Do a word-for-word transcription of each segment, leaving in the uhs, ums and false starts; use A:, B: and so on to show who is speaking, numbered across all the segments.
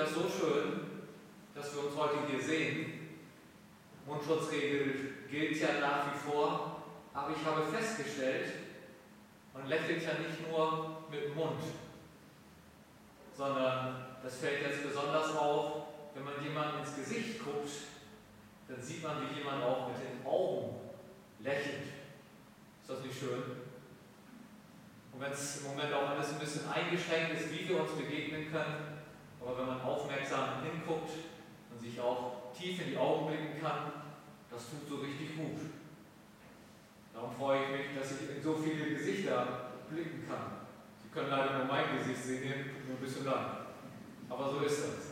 A: das so schön, dass wir uns heute hier sehen. Mundschutzregel gilt ja nach wie vor, aber ich habe festgestellt, man lächelt ja nicht nur mit dem Mund, sondern das fällt jetzt besonders auf, wenn man jemandem ins Gesicht guckt, dann sieht man, wie jemand auch mit den Augen lächelt. Ist das nicht schön? Und wenn es im Moment auch alles ein bisschen eingeschränkt ist, wie wir uns begegnen können, aber wenn man aufmerksam hinguckt und sich auch tief in die Augen blicken kann, das tut so richtig gut. Darum freue ich mich, dass ich in so viele Gesichter blicken kann. Sie können leider nur mein Gesicht sehen, nur ein bisschen lang. Aber so ist das.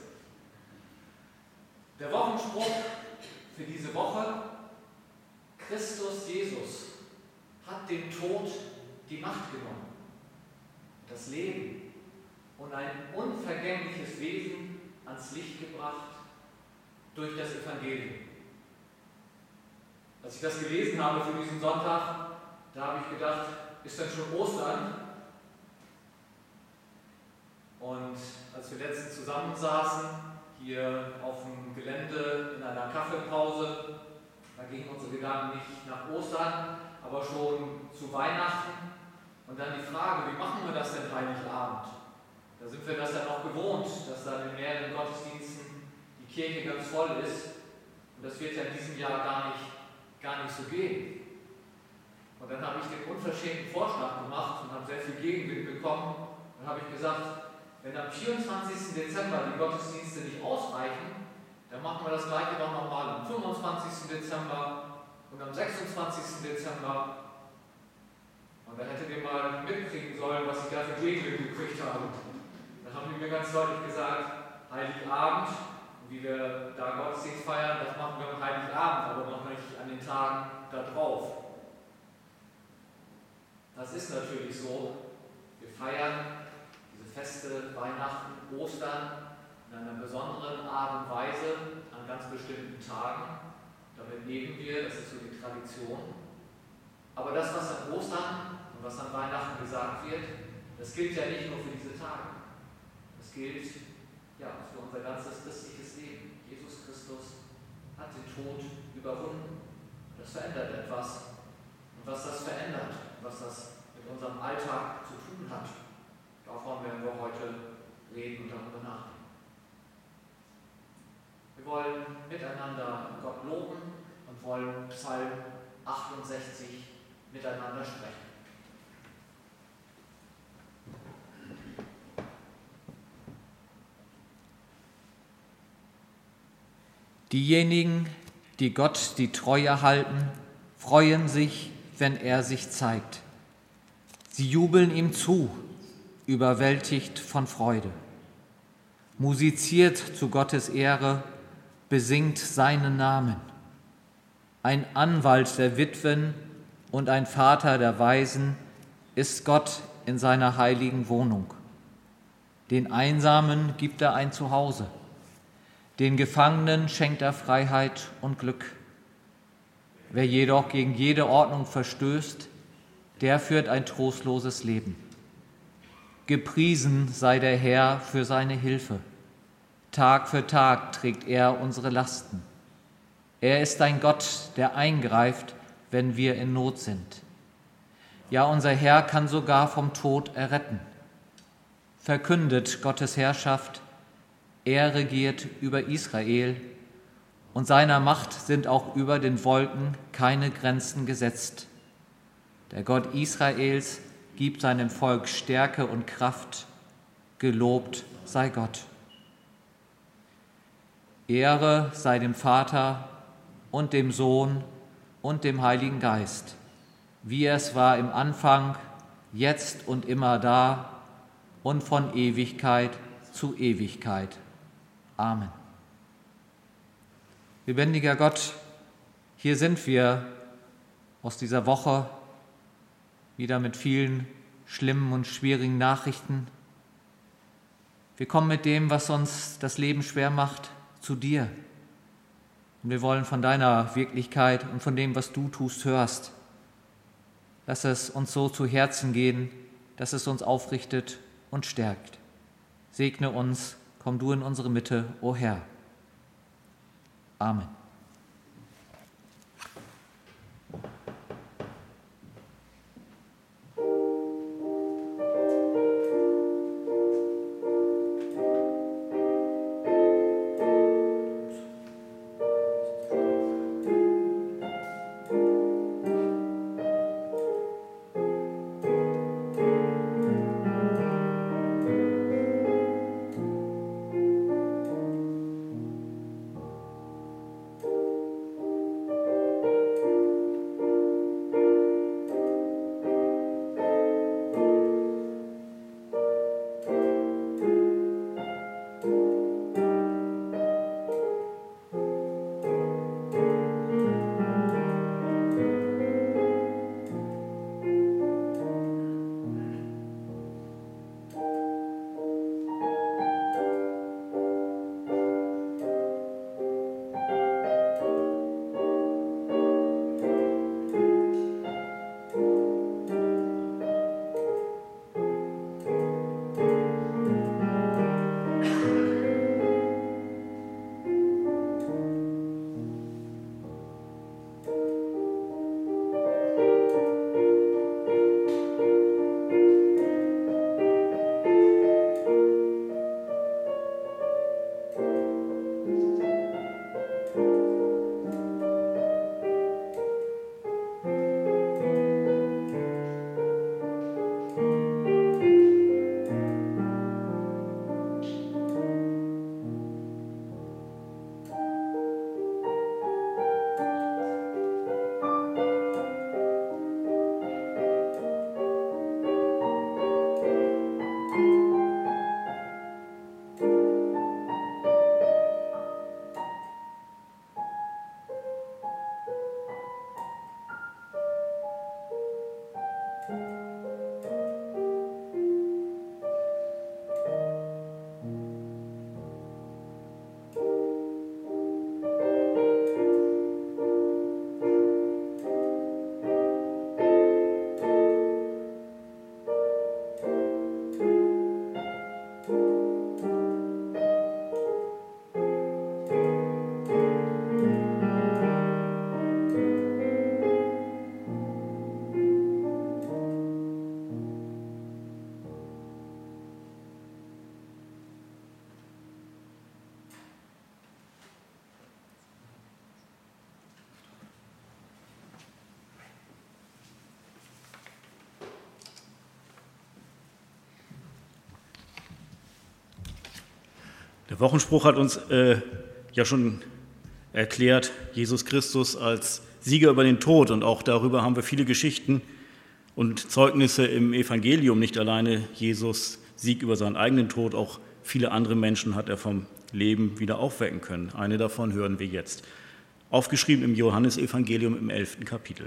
A: Der Wochenspruch für diese Woche: Christus Jesus hat dem Tod die Macht genommen, das Leben und ein unvergängliches Wesen ans Licht gebracht durch das Evangelium. Als ich das gelesen habe für diesen Sonntag, da habe ich gedacht, ist denn schon Ostern? Und als wir letztens zusammensaßen, hier auf dem Gelände in einer Kaffeepause, da gingen unsere Gedanken nicht nach Ostern, aber schon zu Weihnachten. Und dann die Frage, wie machen wir das denn Heiligabend? Da sind wir das ja noch gewohnt, dass dann in mehreren Gottesdiensten die Kirche ganz voll ist. Und das wird ja in diesem Jahr gar nicht, gar nicht so gehen. Und dann habe ich den unverschämten Vorschlag gemacht und habe sehr viel Gegenwind bekommen. Dann habe ich gesagt, wenn am vierundzwanzigsten Dezember die Gottesdienste nicht ausreichen, dann machen wir das gleiche doch nochmal am fünfundzwanzigsten Dezember und am sechsundzwanzigsten Dezember. Und da hättet ihr mal mitkriegen sollen, was ich da für Gegenwind gekriegt habe. Dann haben die mir ganz deutlich gesagt, Heiligabend, wie wir da Gottesdienst feiern, das machen wir am Heiligabend, aber noch nicht an den Tagen da drauf. Das ist natürlich so. Wir feiern diese Feste, Weihnachten, Ostern in einer besonderen Art und Weise an ganz bestimmten Tagen. Damit leben wir, das ist so die Tradition. Aber das, was an Ostern und was an Weihnachten gesagt wird, das gilt ja nicht nur für diese Tage. Das gilt ja für unser ganzes christliches Leben. Jesus Christus hat den Tod überwunden. Das verändert etwas. Und was das verändert, was das mit unserem Alltag zu tun hat, davon werden wir heute reden und darüber nachdenken. Wir wollen miteinander Gott loben und wollen Psalm achtundsechzig miteinander sprechen.
B: Diejenigen, die Gott die Treue halten, freuen sich, wenn er sich zeigt. Sie jubeln ihm zu, überwältigt von Freude. Musiziert zu Gottes Ehre, besingt seinen Namen. Ein Anwalt der Witwen und ein Vater der Waisen ist Gott in seiner heiligen Wohnung. Den Einsamen gibt er ein Zuhause. Den Gefangenen schenkt er Freiheit und Glück. Wer jedoch gegen jede Ordnung verstößt, der führt ein trostloses Leben. Gepriesen sei der Herr für seine Hilfe. Tag für Tag trägt er unsere Lasten. Er ist ein Gott, der eingreift, wenn wir in Not sind. Ja, unser Herr kann sogar vom Tod erretten. Verkündet Gottes Herrschaft. Er regiert über Israel und seiner Macht sind auch über den Wolken keine Grenzen gesetzt. Der Gott Israels gibt seinem Volk Stärke und Kraft. Gelobt sei Gott. Ehre sei dem Vater und dem Sohn und dem Heiligen Geist, wie es war im Anfang, jetzt und immer da und von Ewigkeit zu Ewigkeit. Amen. Lebendiger Gott, hier sind wir aus dieser Woche wieder mit vielen schlimmen und schwierigen Nachrichten. Wir kommen mit dem, was uns das Leben schwer macht, zu dir. Und wir wollen von deiner Wirklichkeit und von dem, was du tust, hörst. Lass es uns so zu Herzen gehen, dass es uns aufrichtet und stärkt. Segne uns, komm du in unsere Mitte, o Herr. Amen.
C: Der Wochenspruch hat uns äh, ja schon erklärt, Jesus Christus als Sieger über den Tod, und auch darüber haben wir viele Geschichten und Zeugnisse im Evangelium. Nicht alleine Jesus Sieg über seinen eigenen Tod, auch viele andere Menschen hat er vom Leben wieder aufwecken können. Eine davon hören wir jetzt. Aufgeschrieben im Johannesevangelium im elften Kapitel.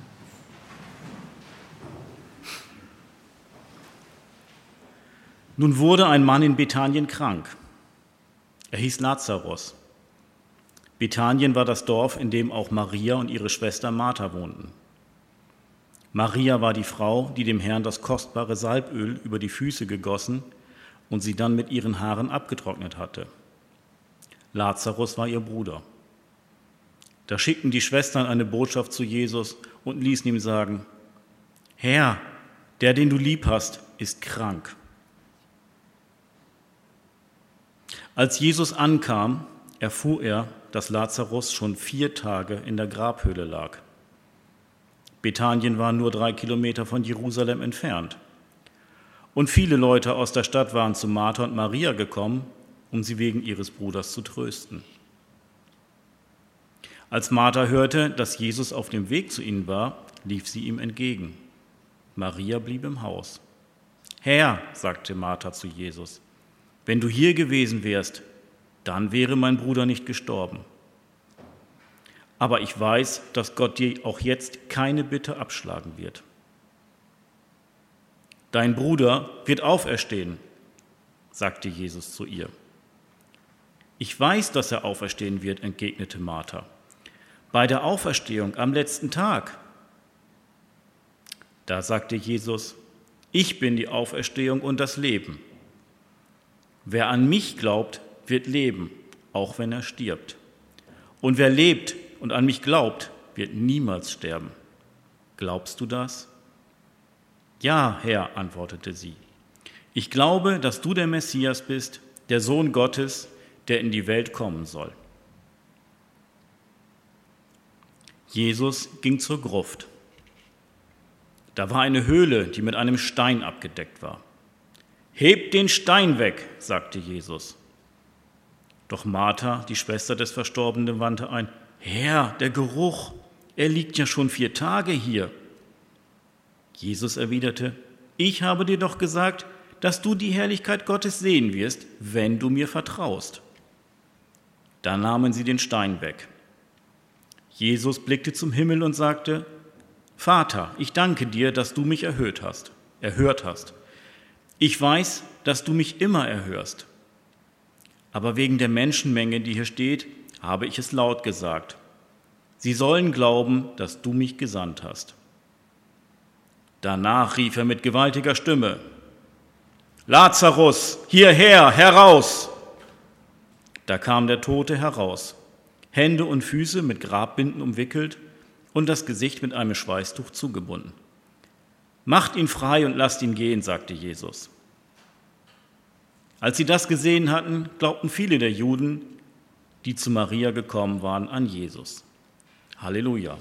C: Nun wurde ein Mann in Bethanien krank. Er hieß Lazarus. Bethanien war das Dorf, in dem auch Maria und ihre Schwester Martha wohnten. Maria war die Frau, die dem Herrn das kostbare Salböl über die Füße gegossen und sie dann mit ihren Haaren abgetrocknet hatte. Lazarus war ihr Bruder. Da schickten die Schwestern eine Botschaft zu Jesus und ließen ihm sagen: Herr, der, den du lieb hast, ist krank. Als Jesus ankam, erfuhr er, dass Lazarus schon vier Tage in der Grabhöhle lag. Bethanien war nur drei Kilometer von Jerusalem entfernt. Und viele Leute aus der Stadt waren zu Martha und Maria gekommen, um sie wegen ihres Bruders zu trösten. Als Martha hörte, dass Jesus auf dem Weg zu ihnen war, lief sie ihm entgegen. Maria blieb im Haus. Herr, sagte Martha zu Jesus, wenn du hier gewesen wärst, dann wäre mein Bruder nicht gestorben. Aber ich weiß, dass Gott dir auch jetzt keine Bitte abschlagen wird. Dein Bruder wird auferstehen, sagte Jesus zu ihr. Ich weiß, dass er auferstehen wird, entgegnete Martha. Bei der Auferstehung am letzten Tag. Da sagte Jesus, ich bin die Auferstehung und das Leben. Wer an mich glaubt, wird leben, auch wenn er stirbt. Und wer lebt und an mich glaubt, wird niemals sterben. Glaubst du das?« »Ja, Herr«, antwortete sie. »Ich glaube, dass du der Messias bist, der Sohn Gottes, der in die Welt kommen soll.« Jesus ging zur Gruft. Da war eine Höhle, die mit einem Stein abgedeckt war. »Hebt den Stein weg«, sagte Jesus. Doch Martha, die Schwester des Verstorbenen, wandte ein: »Herr, der Geruch, er liegt ja schon vier Tage hier.« Jesus erwiderte: »Ich habe dir doch gesagt, dass du die Herrlichkeit Gottes sehen wirst, wenn du mir vertraust.« Da nahmen sie den Stein weg. Jesus blickte zum Himmel und sagte: »Vater, ich danke dir, dass du mich erhört hast, erhört hast. Ich weiß, dass du mich immer erhörst. Aber wegen der Menschenmenge, die hier steht, habe ich es laut gesagt. Sie sollen glauben, dass du mich gesandt hast.« Danach rief er mit gewaltiger Stimme: »Lazarus, hierher, heraus!« Da kam der Tote heraus, Hände und Füße mit Grabbinden umwickelt und das Gesicht mit einem Schweißtuch zugebunden. »Macht ihn frei und lasst ihn gehen«, sagte Jesus. Als sie das gesehen hatten, glaubten viele der Juden, die zu Maria gekommen waren, an Jesus. Halleluja.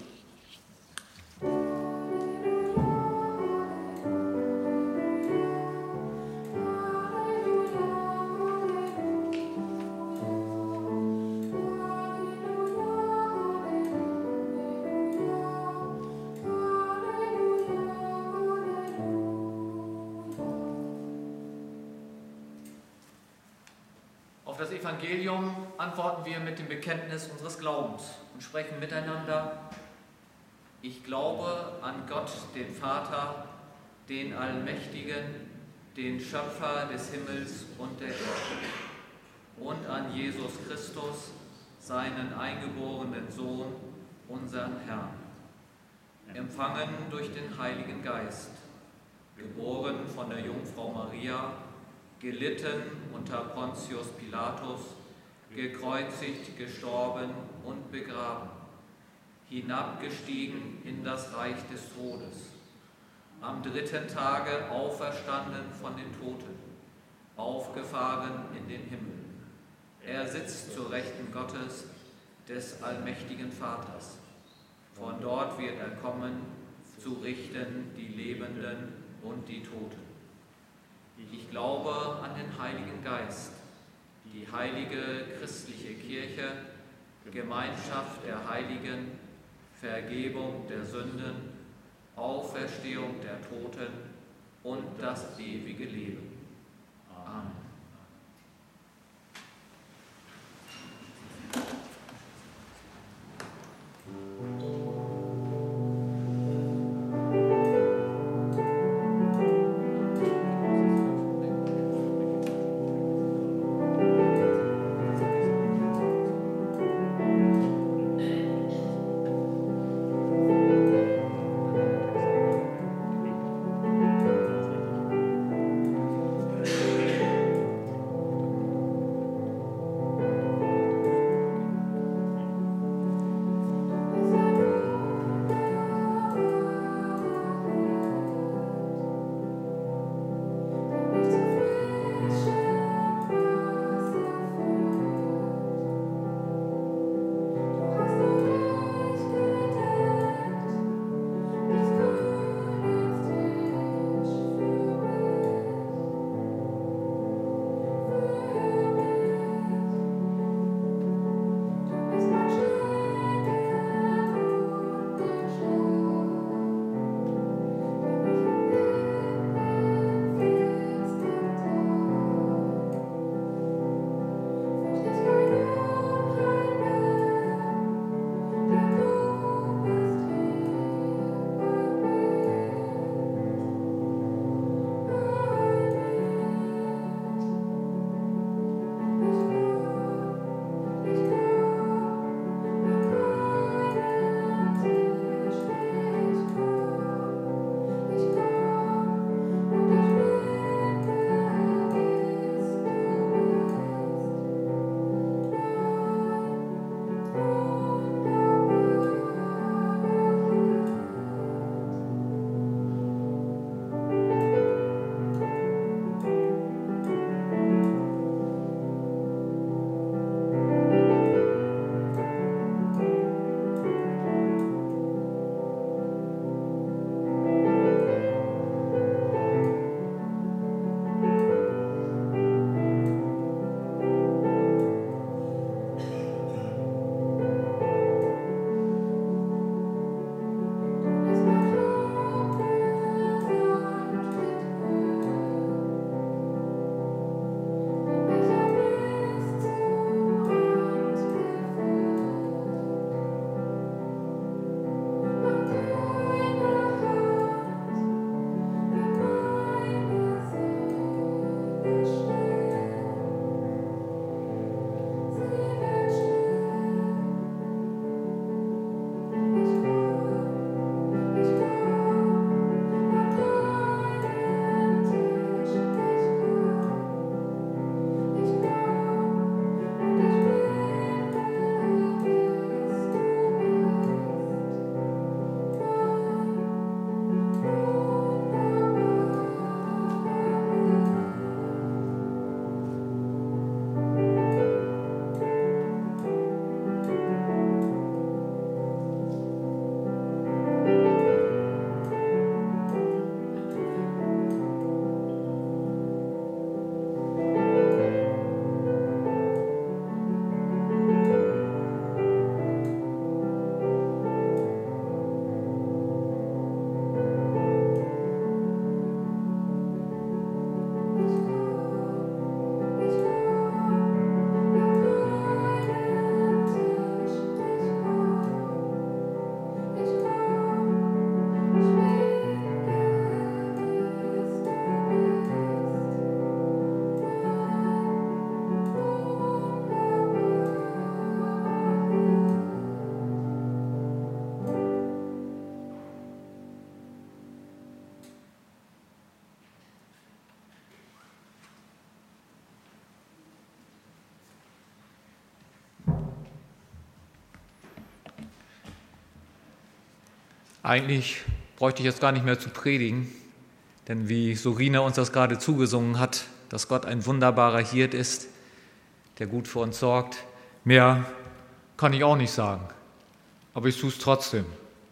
B: Auf das Evangelium antworten wir mit dem Bekenntnis unseres Glaubens und sprechen miteinander: Ich glaube an Gott, den Vater, den Allmächtigen, den Schöpfer des Himmels und der Erde, und an Jesus Christus, seinen eingeborenen Sohn, unseren Herrn, empfangen durch den Heiligen Geist, geboren von der Jungfrau Maria, gelitten unter Pontius Pilatus, gekreuzigt, gestorben und begraben, hinabgestiegen in das Reich des Todes, am dritten Tage auferstanden von den Toten, aufgefahren in den Himmel. Er sitzt zur Rechten Gottes, des allmächtigen Vaters. Von dort wird er kommen, zu richten die Lebenden und die Toten. Ich glaube an den Heiligen Geist, die heilige christliche Kirche, Gemeinschaft der Heiligen, Vergebung der Sünden, Auferstehung der Toten und das ewige Leben. Amen. Eigentlich bräuchte ich jetzt gar nicht mehr zu predigen, denn wie Sorina uns das gerade zugesungen hat, dass Gott ein wunderbarer Hirt ist, der gut für uns sorgt, mehr kann ich auch nicht sagen, aber ich tue es trotzdem.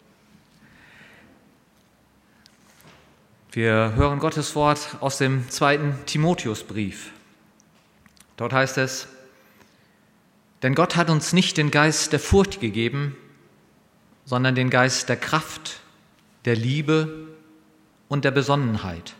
B: Wir hören Gottes Wort aus dem zweiten Timotheusbrief. Dort heißt es: Denn Gott hat uns nicht den Geist der Furcht gegeben, sondern den Geist der Kraft, der Liebe und der Besonnenheit.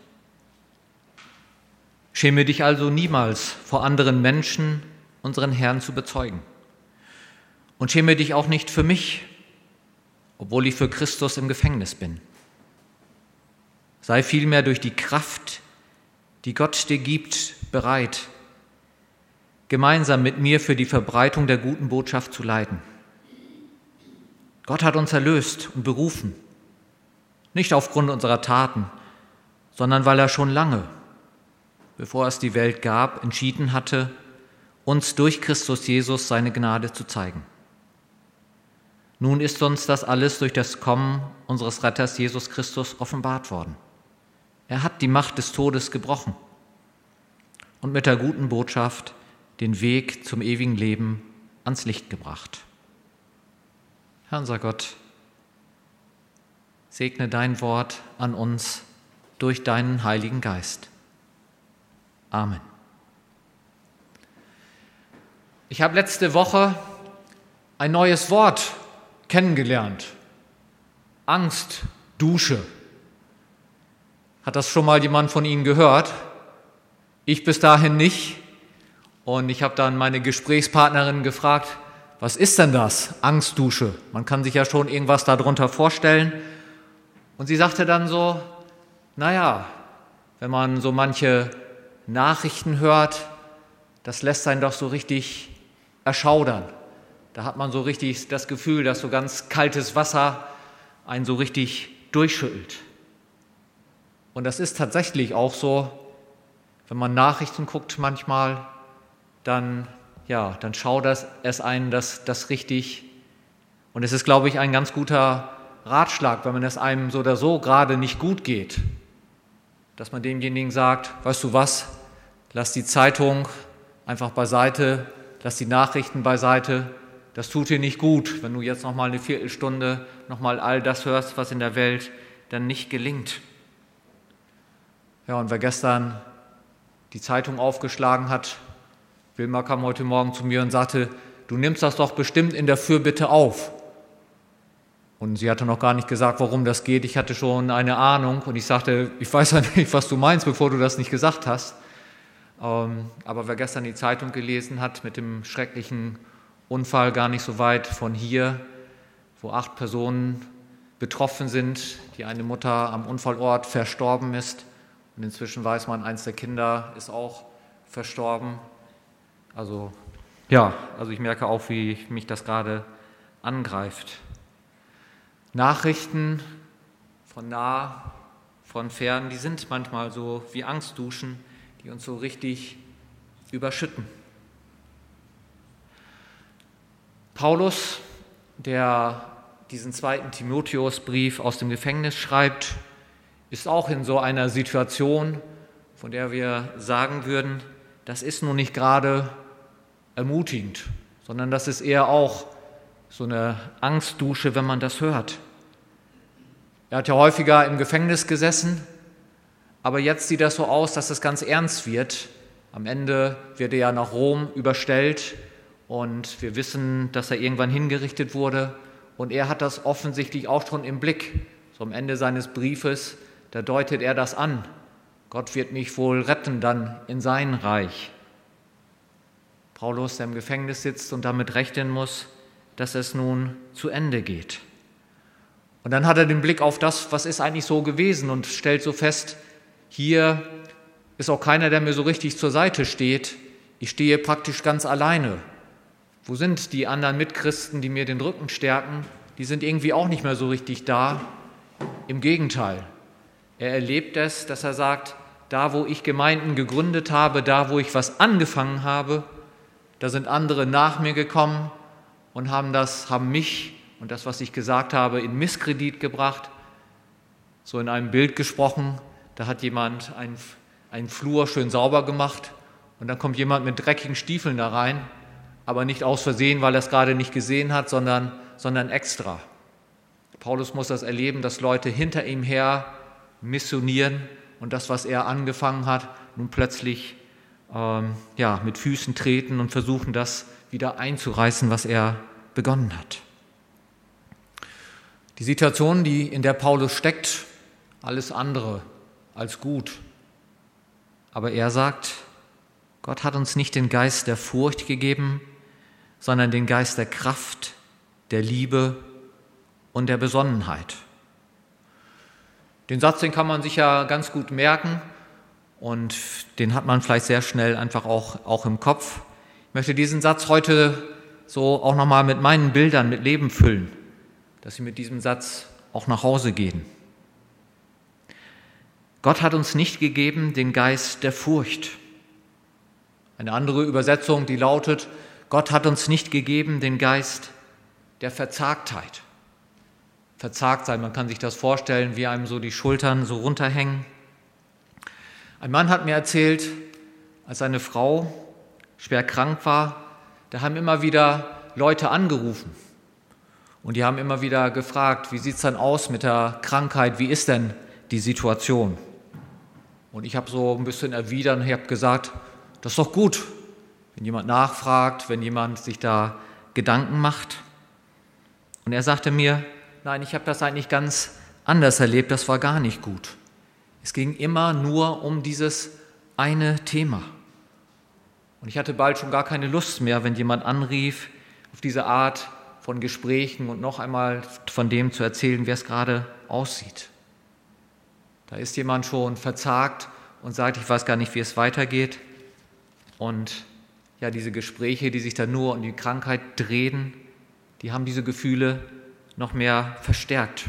B: Schäme dich also niemals vor anderen Menschen, unseren Herrn zu bezeugen. Und schäme dich auch nicht für mich, obwohl ich für Christus im Gefängnis bin. Sei vielmehr durch die Kraft, die Gott dir gibt, bereit, gemeinsam mit mir für die Verbreitung der guten Botschaft zu leiden. Gott hat uns erlöst und berufen, nicht aufgrund unserer Taten, sondern weil er schon lange, bevor es die Welt gab, entschieden hatte, uns durch Christus Jesus seine Gnade zu zeigen. Nun ist uns das alles durch das Kommen unseres Retters Jesus Christus offenbart worden. Er hat die Macht des Todes gebrochen und mit der guten Botschaft den Weg zum ewigen Leben ans Licht gebracht. Herr unser Gott, segne dein Wort an uns durch deinen Heiligen Geist. Amen. Ich habe letzte Woche ein neues Wort kennengelernt. Angstdusche. Hat das schon mal jemand von Ihnen gehört? Ich bis dahin nicht. Und ich habe dann meine Gesprächspartnerin gefragt, was ist denn das, Angstdusche? Man kann sich ja schon irgendwas darunter vorstellen. Und sie sagte dann so, naja, wenn man so manche Nachrichten hört, das lässt einen doch so richtig erschaudern. Da hat man so richtig das Gefühl, dass so ganz kaltes Wasser einen so richtig durchschüttelt. Und das ist tatsächlich auch so, wenn man Nachrichten guckt manchmal, dann, ja, dann schaudert es einen das, das richtig. Und es ist, glaube ich, ein ganz guter Ratschlag, wenn man es einem so oder so gerade nicht gut geht, dass man demjenigen sagt, weißt du was, lass die Zeitung einfach beiseite, lass die Nachrichten beiseite, das tut dir nicht gut, wenn du jetzt noch mal eine Viertelstunde noch mal all das hörst, was in der Welt dann nicht gelingt. Ja, und wer gestern die Zeitung aufgeschlagen hat, Wilma kam heute Morgen zu mir und sagte, du nimmst das doch bestimmt in der Fürbitte auf. Und sie hatte noch gar nicht gesagt, worum das geht. Ich hatte schon eine Ahnung und ich sagte, ich weiß ja nicht, was du meinst, bevor du das nicht gesagt hast. Aber wer gestern die Zeitung gelesen hat mit dem schrecklichen Unfall gar nicht so weit von hier, wo acht Personen betroffen sind, die eine Mutter am Unfallort verstorben ist. Und inzwischen weiß man, eins der Kinder ist auch verstorben. Also ja, also ich merke auch, wie mich das gerade angreift. Nachrichten von nah, von fern, die sind manchmal so wie Angstduschen, die uns so richtig überschütten. Paulus, der diesen zweiten Timotheusbrief aus dem Gefängnis schreibt, ist auch in so einer Situation, von der wir sagen würden, das ist nun nicht gerade ermutigend, sondern das ist eher auch so eine Angstdusche, wenn man das hört. Er hat ja häufiger im Gefängnis gesessen, aber jetzt sieht das so aus, dass es ganz ernst wird. Am Ende wird er ja nach Rom überstellt und wir wissen, dass er irgendwann hingerichtet wurde. Und er hat das offensichtlich auch schon im Blick. So am Ende seines Briefes, da deutet er das an. Gott wird mich wohl retten dann in sein Reich. Paulus, der im Gefängnis sitzt und damit rechnen muss, dass es nun zu Ende geht. Und dann hat er den Blick auf das, was ist eigentlich so gewesen und stellt so fest, hier ist auch keiner, der mir so richtig zur Seite steht. Ich stehe praktisch ganz alleine. Wo sind die anderen Mitchristen, die mir den Rücken stärken? Die sind irgendwie auch nicht mehr so richtig da. Im Gegenteil. Er erlebt es, dass er sagt, da wo ich Gemeinden gegründet habe, da wo ich was angefangen habe, da sind andere nach mir gekommen und haben das, haben mich und das, was ich gesagt habe, in Misskredit gebracht. So in einem Bild gesprochen, da hat jemand einen, einen Flur schön sauber gemacht und dann kommt jemand mit dreckigen Stiefeln da rein, aber nicht aus Versehen, weil er es gerade nicht gesehen hat, sondern, sondern extra. Paulus muss das erleben, dass Leute hinter ihm her missionieren und das, was er angefangen hat, nun plötzlich ähm, ja, mit Füßen treten und versuchen, das wieder einzureißen, was er begonnen hat. Die Situation, die in der Paulus steckt, alles andere als gut. Aber er sagt, Gott hat uns nicht den Geist der Furcht gegeben, sondern den Geist der Kraft, der Liebe und der Besonnenheit. Den Satz, den kann man sich ja ganz gut merken und den hat man vielleicht sehr schnell einfach auch, auch im Kopf. Ich möchte diesen Satz heute so auch nochmal mit meinen Bildern, mit Leben füllen, dass sie mit diesem Satz auch nach Hause gehen. Gott hat uns nicht gegeben den Geist der Furcht. Eine andere Übersetzung, die lautet, Gott hat uns nicht gegeben den Geist der Verzagtheit. Verzagt sein, man kann sich das vorstellen, wie einem so die Schultern so runterhängen. Ein Mann hat mir erzählt, als seine Frau schwer krank war, da haben immer wieder Leute angerufen und die haben immer wieder gefragt, wie sieht es dann aus mit der Krankheit, wie ist denn die Situation? Und ich habe so ein bisschen erwidert und habe gesagt, das ist doch gut, wenn jemand nachfragt, wenn jemand sich da Gedanken macht. Und er sagte mir, nein, ich habe das eigentlich ganz anders erlebt, das war gar nicht gut. Es ging immer nur um dieses eine Thema. Und ich hatte bald schon gar keine Lust mehr, wenn jemand anrief, auf diese Art von Gesprächen und noch einmal von dem zu erzählen, wie es gerade aussieht. Da ist jemand schon verzagt und sagt, ich weiß gar nicht, wie es weitergeht. Und ja, diese Gespräche, die sich dann nur um die Krankheit drehen, die haben diese Gefühle noch mehr verstärkt.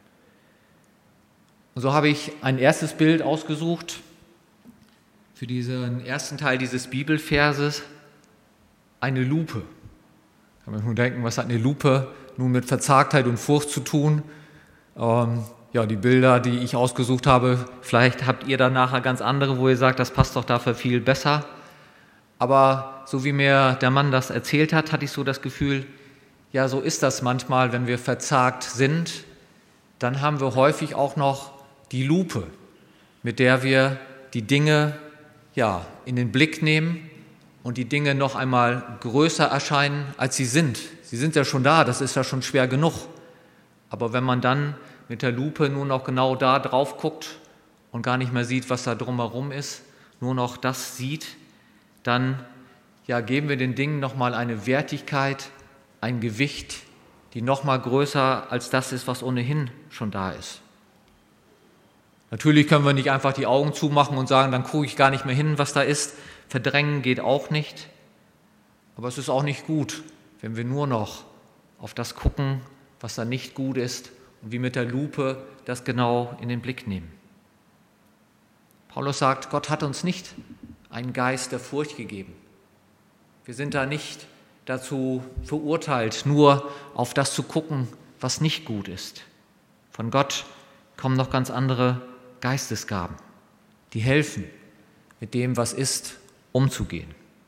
B: Und so habe ich ein erstes Bild ausgesucht für diesen ersten Teil dieses Bibelverses, eine Lupe. Da kann man nur denken, was hat eine Lupe nun mit Verzagtheit und Furcht zu tun? Ähm, ja, die Bilder, die ich ausgesucht habe, vielleicht habt ihr dann nachher ganz andere, wo ihr sagt, das passt doch dafür viel besser. Aber so wie mir der Mann das erzählt hat, hatte ich so das Gefühl, ja, so ist das manchmal, wenn wir verzagt sind, dann haben wir häufig auch noch die Lupe, mit der wir die Dinge ja, in den Blick nehmen und die Dinge noch einmal größer erscheinen, als sie sind. Sie sind ja schon da, das ist ja schon schwer genug. Aber wenn man dann mit der Lupe nur noch genau da drauf guckt und gar nicht mehr sieht, was da drumherum ist, nur noch das sieht, dann ja, geben wir den Dingen nochmal eine Wertigkeit, ein Gewicht, die nochmal größer als das ist, was ohnehin schon da ist. Natürlich können wir nicht einfach die Augen zumachen und sagen, dann gucke ich gar nicht mehr hin, was da ist. Verdrängen geht auch nicht. Aber es ist auch nicht gut, wenn wir nur noch auf das gucken, was da nicht gut ist und wie mit der Lupe das genau in den Blick nehmen. Paulus sagt, Gott hat uns nicht einen Geist der Furcht gegeben. Wir sind da nicht dazu verurteilt, nur auf das zu gucken, was nicht gut ist. Von Gott kommen noch ganz andere Geistesgaben, die helfen, mit dem, was ist, umzugehen.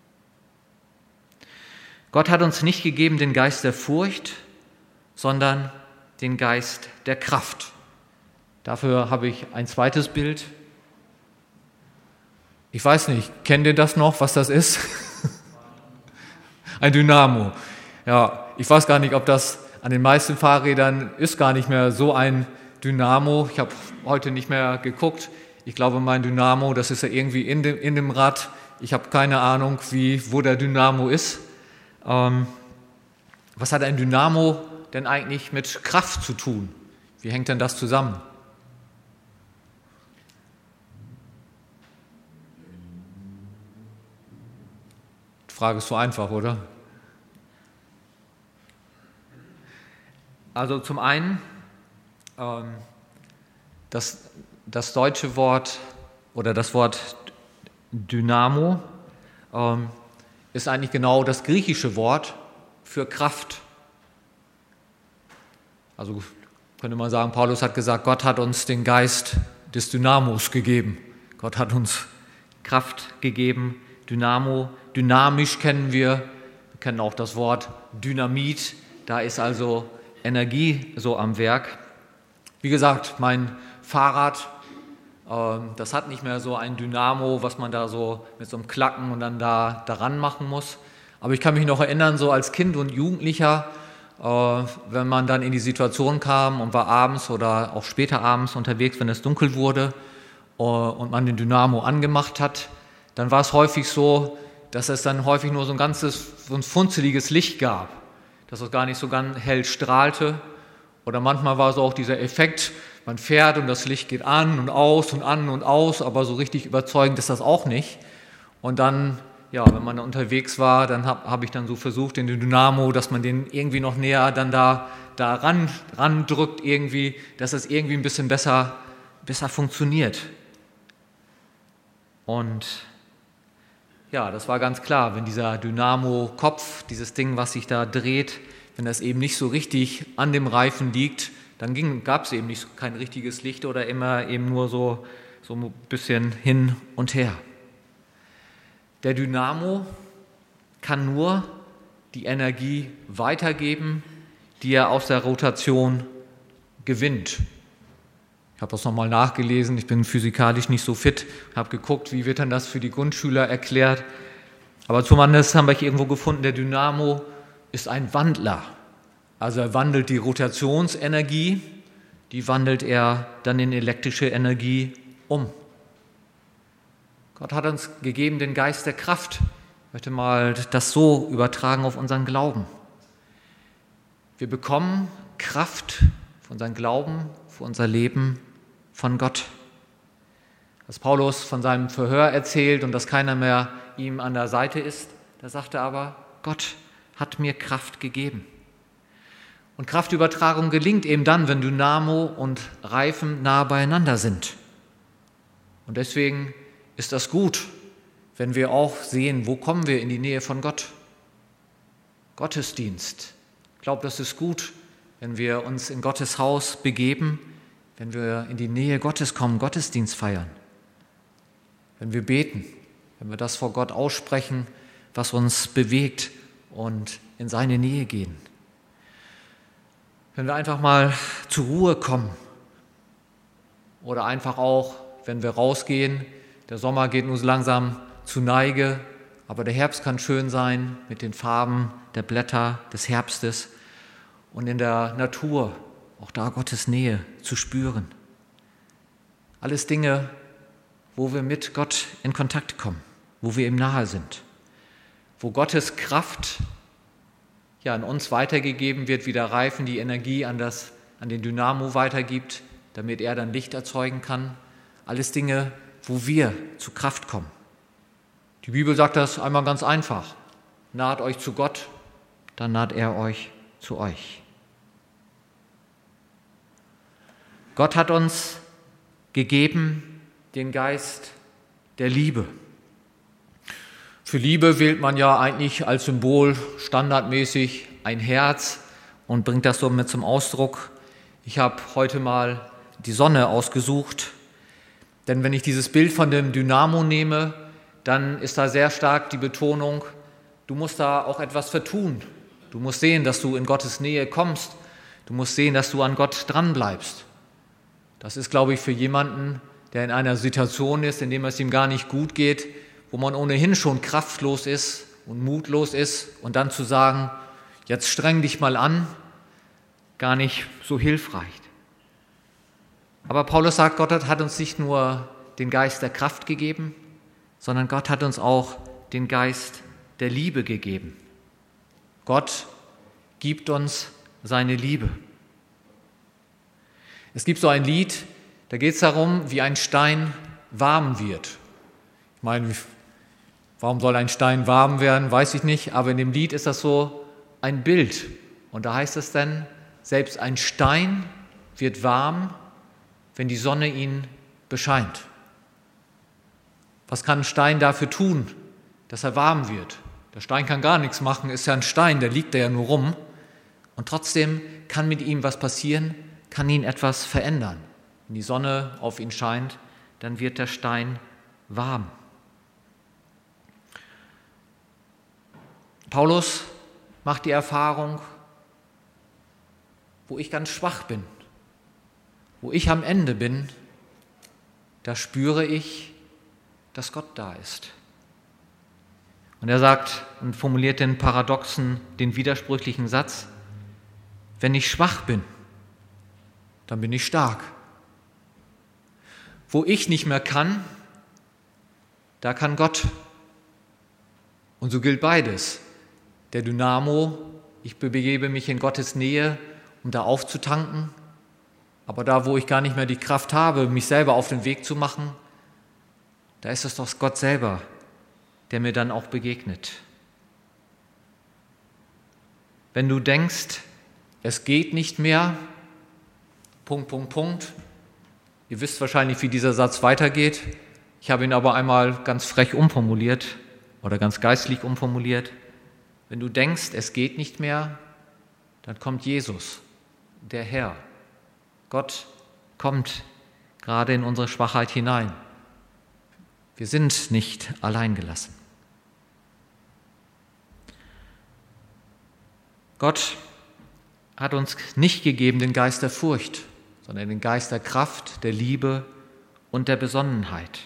B: Gott hat uns nicht gegeben den Geist der Furcht, sondern den Geist der Kraft. Dafür habe ich ein zweites Bild. Ich weiß nicht, kennt ihr das noch, was das ist? Ein Dynamo. Ja, ich weiß gar nicht, ob das an den meisten Fahrrädern ist gar nicht mehr so ein Dynamo. Ich habe heute nicht mehr geguckt. Ich glaube, mein Dynamo, das ist ja irgendwie in dem, in dem Rad. Ich habe keine Ahnung, wie, wo der Dynamo ist. Ähm, was hat ein Dynamo denn eigentlich mit Kraft zu tun? Wie hängt denn das zusammen? Die Frage ist so einfach, oder? Also zum einen, ähm, das, das deutsche Wort oder das Wort Dynamo ähm, ist eigentlich genau das griechische Wort für Kraft. Also könnte man sagen, Paulus hat gesagt, Gott hat uns den Geist des Dynamos gegeben. Gott hat uns Kraft gegeben. Dynamo, dynamisch kennen wir. Wir kennen auch das Wort Dynamit. Da ist also Energie so am Werk. Wie gesagt, mein Fahrrad, äh, das hat nicht mehr so ein Dynamo, was man da so mit so einem Klacken und dann da daran machen muss. Aber ich kann mich noch erinnern, so als Kind und Jugendlicher, äh, wenn man dann in die Situation kam und war abends oder auch später abends unterwegs, wenn es dunkel wurde äh, und man den Dynamo angemacht hat, dann war es häufig so, dass es dann häufig nur so ein ganzes, so ein funzeliges Licht gab, dass es gar nicht so ganz hell strahlte. Oder manchmal war so auch dieser Effekt, man fährt und das Licht geht an und aus und an und aus, aber so richtig überzeugend ist das auch nicht. Und dann, ja, wenn man unterwegs war, dann habe hab ich dann so versucht, den Dynamo, dass man den irgendwie noch näher dann da, da ran, ran drückt irgendwie, dass es irgendwie ein bisschen besser, besser funktioniert. Und ja, das war ganz klar, wenn dieser Dynamo-Kopf, dieses Ding, was sich da dreht, wenn das eben nicht so richtig an dem Reifen liegt, dann gab es eben nicht, kein richtiges Licht oder immer eben nur so, so ein bisschen hin und her. Der Dynamo kann nur die Energie weitergeben, die er aus der Rotation gewinnt. Ich habe das nochmal nachgelesen, ich bin physikalisch nicht so fit, habe geguckt, wie wird dann das für die Grundschüler erklärt. Aber zumindest haben wir irgendwo gefunden, der Dynamo ist ein Wandler. Also er wandelt die Rotationsenergie, die wandelt er dann in elektrische Energie um. Gott hat uns gegeben den Geist der Kraft. Ich möchte mal das so übertragen auf unseren Glauben. Wir bekommen Kraft für unseren Glauben, für unser Leben von Gott. Als Paulus von seinem Verhör erzählt und dass keiner mehr ihm an der Seite ist, da sagt er aber, Gott hat mir Kraft gegeben. Und Kraftübertragung gelingt eben dann, wenn Dynamo und Reifen nah beieinander sind. Und deswegen ist das gut, wenn wir auch sehen, wo kommen wir in die Nähe von Gott. Gottesdienst. Ich glaube, das ist gut, wenn wir uns in Gottes Haus begeben, wenn wir in die Nähe Gottes kommen, Gottesdienst feiern. Wenn wir beten, wenn wir das vor Gott aussprechen, was uns bewegt und in seine Nähe gehen. Wenn wir einfach mal zur Ruhe kommen oder einfach auch, wenn wir rausgehen, der Sommer geht nun so langsam zu Neige, aber der Herbst kann schön sein mit den Farben der Blätter des Herbstes und in der Natur, auch da Gottes Nähe zu spüren. Alles Dinge, wo wir mit Gott in Kontakt kommen, wo wir ihm nahe sind, wo Gottes Kraft ja an uns weitergegeben wird, wie der Reifen die Energie an, das, an den Dynamo weitergibt, damit er dann Licht erzeugen kann. Alles Dinge, wo wir zu Kraft kommen. Die Bibel sagt das einmal ganz einfach. Naht euch zu Gott, dann naht er euch zu euch. Gott hat uns gegeben den Geist der Liebe. Für Liebe wählt man ja eigentlich als Symbol standardmäßig ein Herz und bringt das so mit zum Ausdruck. Ich habe heute mal die Sonne ausgesucht, denn wenn ich dieses Bild von dem Dynamo nehme, dann ist da sehr stark die Betonung, du musst da auch etwas vertun. Du musst sehen, dass du in Gottes Nähe kommst. Du musst sehen, dass du an Gott dranbleibst. Das ist, glaube ich, für jemanden, der in einer Situation ist, in der es ihm gar nicht gut geht, wo man ohnehin schon kraftlos ist und mutlos ist und dann zu sagen, jetzt streng dich mal an, gar nicht so hilfreich. Aber Paulus sagt, Gott hat uns nicht nur den Geist der Kraft gegeben, sondern Gott hat uns auch den Geist der Liebe gegeben. Gott gibt uns seine Liebe. Es gibt so ein Lied, da geht es darum, wie ein Stein warm wird. Ich meine, warum soll ein Stein warm werden, weiß ich nicht, aber in dem Lied ist das so ein Bild. Und da heißt es dann, selbst ein Stein wird warm, wenn die Sonne ihn bescheint. Was kann ein Stein dafür tun, dass er warm wird? Der Stein kann gar nichts machen, ist ja ein Stein, der liegt da ja nur rum. Und trotzdem kann mit ihm was passieren, kann ihn etwas verändern. Wenn die Sonne auf ihn scheint, dann wird der Stein warm. Paulus macht die Erfahrung, wo ich ganz schwach bin, wo ich am Ende bin, da spüre ich, dass Gott da ist. Und er sagt und formuliert den paradoxen, den widersprüchlichen Satz: Wenn ich schwach bin, dann bin ich stark. Wo ich nicht mehr kann, da kann Gott. Und so gilt beides. Der Dynamo, ich begebe mich in Gottes Nähe, um da aufzutanken, aber da, wo ich gar nicht mehr die Kraft habe, mich selber auf den Weg zu machen, da ist es doch Gott selber, der mir dann auch begegnet. Wenn du denkst, es geht nicht mehr, Punkt, Punkt, Punkt, ihr wisst wahrscheinlich, wie dieser Satz weitergeht. Ich habe ihn aber einmal ganz frech umformuliert oder ganz geistlich umformuliert. Wenn du denkst, es geht nicht mehr, dann kommt Jesus, der Herr. Gott kommt gerade in unsere Schwachheit hinein. Wir sind nicht alleingelassen. Gott hat uns nicht gegeben den Geist der Furcht, sondern den Geist der Kraft, der Liebe und der Besonnenheit.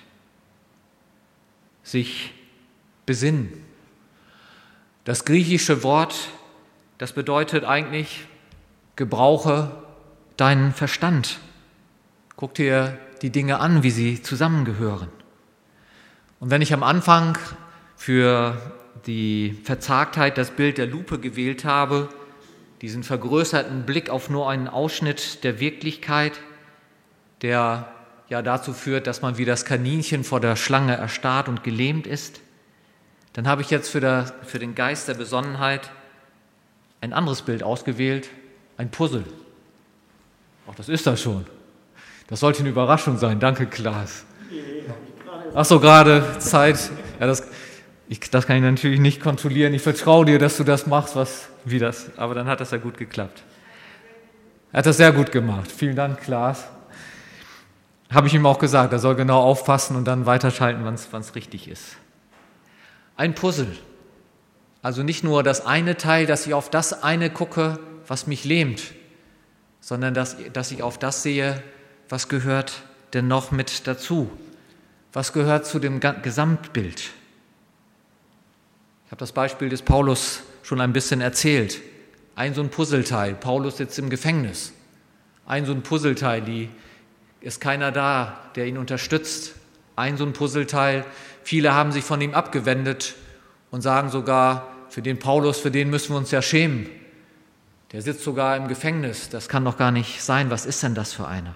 B: Sich besinnen. Das griechische Wort, das bedeutet eigentlich, gebrauche deinen Verstand. Guck dir die Dinge an, wie sie zusammengehören. Und wenn ich am Anfang für die Verzagtheit das Bild der Lupe gewählt habe, diesen vergrößerten Blick auf nur einen Ausschnitt der Wirklichkeit, der ja dazu führt, dass man wie das Kaninchen vor der Schlange erstarrt und gelähmt ist, dann habe ich jetzt für, der, für den Geist der Besonnenheit ein anderes Bild ausgewählt, ein Puzzle. Ach, das ist das schon. Das sollte eine Überraschung sein. Danke, Klaas. Ach so, gerade Zeit. Ja, das, ich, das kann ich natürlich nicht kontrollieren. Ich vertraue dir, dass du das machst, was, wie das. Aber dann hat das ja gut geklappt. Er hat das sehr gut gemacht. Vielen Dank, Klaas. Habe ich ihm auch gesagt, er soll genau aufpassen und dann weiterschalten, wann es richtig ist. Ein Puzzle. Also nicht nur das eine Teil, dass ich auf das eine gucke, was mich lähmt, sondern dass, dass ich auf das sehe, was gehört denn noch mit dazu? Was gehört zu dem Gesamtbild? Ich habe das Beispiel des Paulus schon ein bisschen erzählt. Ein so ein Puzzleteil, Paulus sitzt im Gefängnis. Ein so ein Puzzleteil, die ist keiner da, der ihn unterstützt. Ein so ein Puzzleteil, viele haben sich von ihm abgewendet und sagen sogar, für den Paulus, für den müssen wir uns ja schämen. Der sitzt sogar im Gefängnis, das kann doch gar nicht sein, was ist denn das für einer?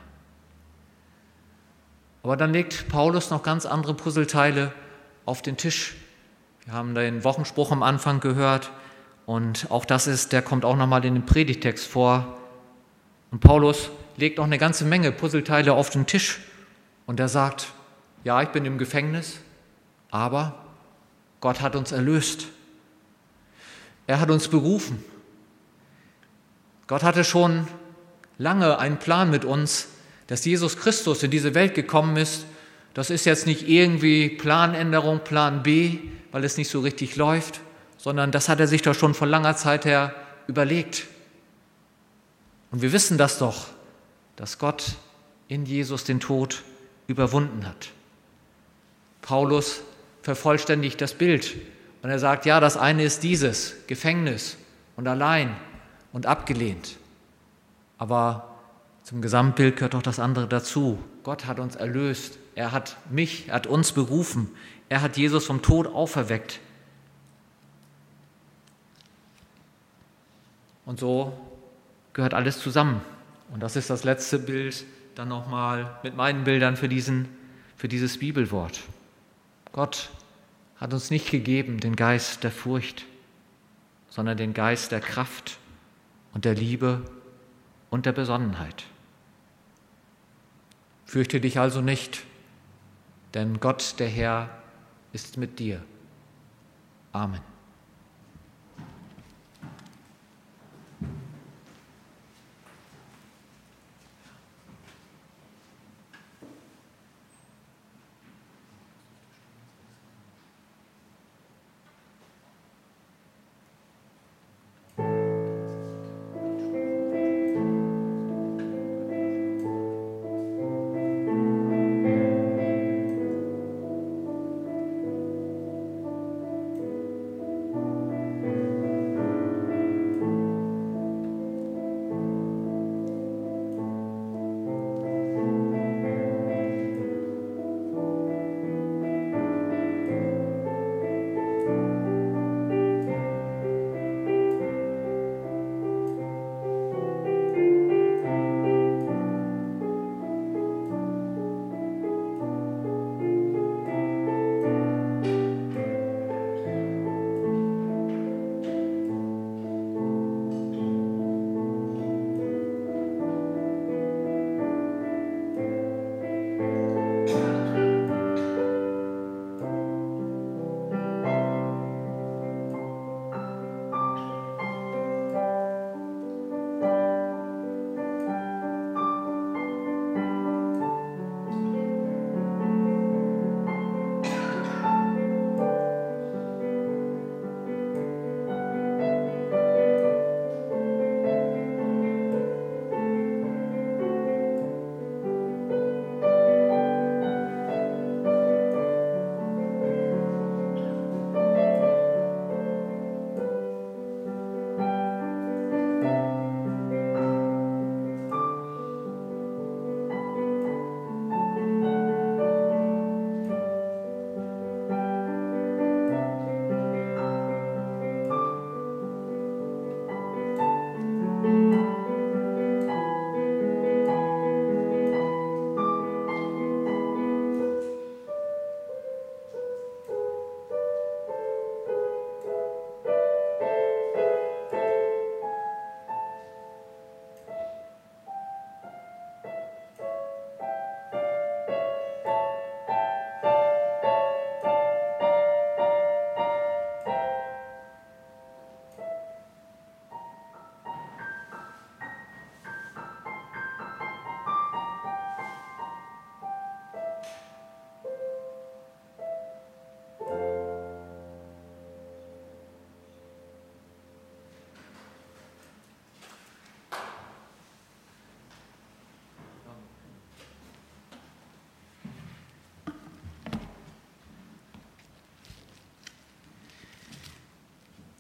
B: Aber dann legt Paulus noch ganz andere Puzzleteile auf den Tisch. Wir haben den Wochenspruch am Anfang gehört und auch das ist, der kommt auch nochmal in dem Predigtext vor. Und Paulus legt noch eine ganze Menge Puzzleteile auf den Tisch und er sagt, ja, ich bin im Gefängnis, aber Gott hat uns erlöst. Er hat uns berufen. Gott hatte schon lange einen Plan mit uns, dass Jesus Christus in diese Welt gekommen ist. Das ist jetzt nicht irgendwie Planänderung, Plan B, weil es nicht so richtig läuft, sondern das hat er sich doch schon von langer Zeit her überlegt. Und wir wissen das doch, dass Gott in Jesus den Tod überwunden hat. Paulus vervollständigt das Bild und er sagt, ja, das eine ist dieses, Gefängnis und allein und abgelehnt. Aber zum Gesamtbild gehört doch das andere dazu. Gott hat uns erlöst, er hat mich, er hat uns berufen, er hat Jesus vom Tod auferweckt. Und so gehört alles zusammen. Und das ist das letzte Bild, dann nochmal mit meinen Bildern für, diesen, für dieses Bibelwort. Gott hat uns nicht gegeben den Geist der Furcht, sondern den Geist der Kraft und der Liebe und der Besonnenheit. Fürchte dich also nicht, denn Gott, der Herr, ist mit dir. Amen.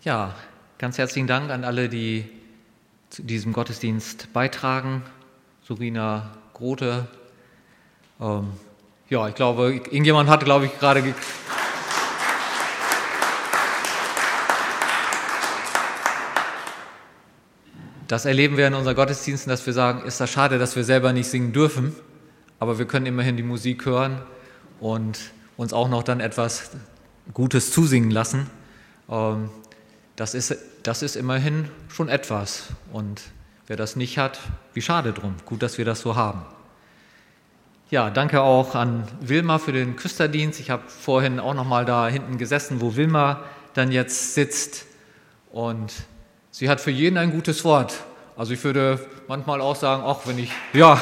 B: Ja, ganz herzlichen Dank an alle, die zu diesem Gottesdienst beitragen. Sorina Grote. Ähm, ja, ich glaube, irgendjemand hatte, glaube ich, gerade... Ge- Das erleben wir in unseren Gottesdiensten, dass wir sagen, ist das schade, dass wir selber nicht singen dürfen, aber wir können immerhin die Musik hören und uns auch noch dann etwas Gutes zusingen lassen. Das ist, das ist immerhin schon etwas. Und wer das nicht hat, wie schade drum. Gut, dass wir das so haben. Ja, danke auch an Wilma für den Küsterdienst. Ich habe vorhin auch noch mal da hinten gesessen, wo Wilma dann jetzt sitzt. Und sie hat für jeden ein gutes Wort. Also ich würde manchmal auch sagen, ach, wenn ich, ja,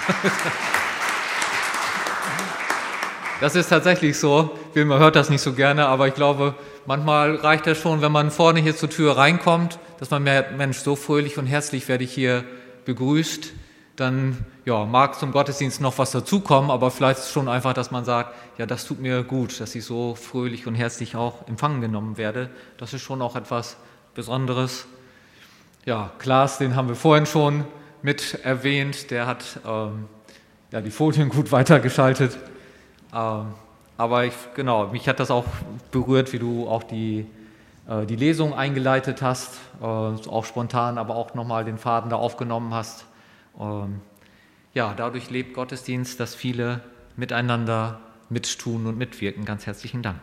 B: das ist tatsächlich so. Wilma hört das nicht so gerne, aber ich glaube, manchmal reicht das schon, wenn man vorne hier zur Tür reinkommt, dass man merkt, Mensch, so fröhlich und herzlich werde ich hier begrüßt. Dann ja, mag zum Gottesdienst noch was dazukommen, aber vielleicht schon einfach, dass man sagt, ja, das tut mir gut, dass ich so fröhlich und herzlich auch empfangen genommen werde. Das ist schon auch etwas Besonderes. Ja, Klaas, den haben wir vorhin schon mit erwähnt, der hat ähm, ja, die Folien gut weitergeschaltet. Ähm, aber ich, genau, mich hat das auch berührt, wie du auch die, äh, die Lesung eingeleitet hast, äh, auch spontan, aber auch nochmal den Faden da aufgenommen hast. Ähm, ja, dadurch lebt Gottesdienst, dass viele miteinander mittun und mitwirken. Ganz herzlichen Dank.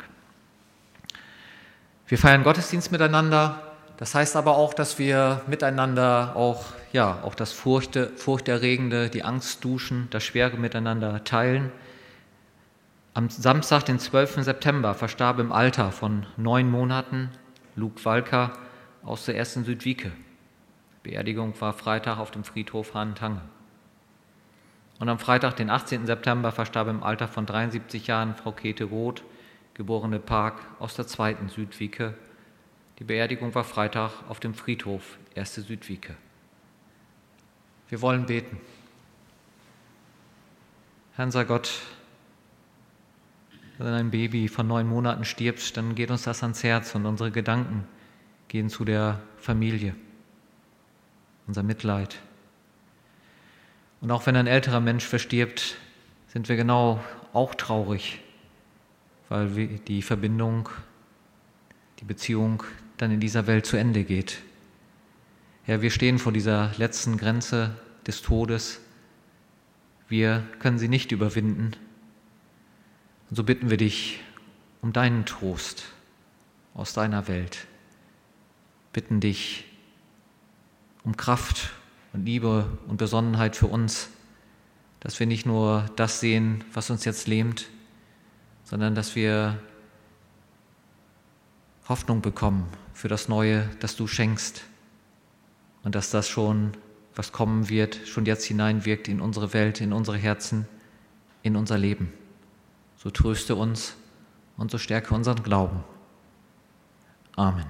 B: Wir feiern Gottesdienst miteinander. Das heißt aber auch, dass wir miteinander auch, ja, auch das Furchte, Furchterregende, die Angstduschen, das Schwere miteinander teilen. Am Samstag, den zwölften September, verstarb im Alter von neun Monaten Luke Walker aus der ersten Südwieke. Beerdigung war Freitag auf dem Friedhof Hahnentange. Und am Freitag, den achtzehnten September, verstarb im Alter von dreiundsiebzig Jahren Frau Käthe Roth, geborene Park aus der zweiten Südwieke. Die Beerdigung war Freitag auf dem Friedhof, erste Südwieke. Wir wollen beten. Herr unser Gott, wenn ein Baby von neun Monaten stirbt, dann geht uns das ans Herz und unsere Gedanken gehen zu der Familie, unser Mitleid. Und auch wenn ein älterer Mensch verstirbt, sind wir genau auch traurig, weil wir die Verbindung, die Beziehung dann in dieser Welt zu Ende geht. Herr, wir stehen vor dieser letzten Grenze des Todes. Wir können sie nicht überwinden. Und so bitten wir dich um deinen Trost aus deiner Welt. Bitten dich um Kraft und Liebe und Besonnenheit für uns, dass wir nicht nur das sehen, was uns jetzt lähmt, sondern dass wir Hoffnung bekommen für das Neue, das du schenkst und dass das schon, was kommen wird, schon jetzt hineinwirkt in unsere Welt, in unsere Herzen, in unser Leben. So tröste uns und so stärke unseren Glauben. Amen.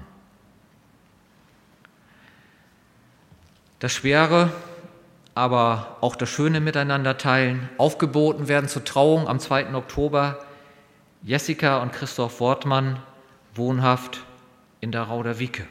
B: Das Schwere, aber auch das Schöne miteinander teilen, aufgeboten werden zur Trauung am zweiten Oktober Jessica und Christoph Wortmann, wohnhaft in der Rauder Wieke.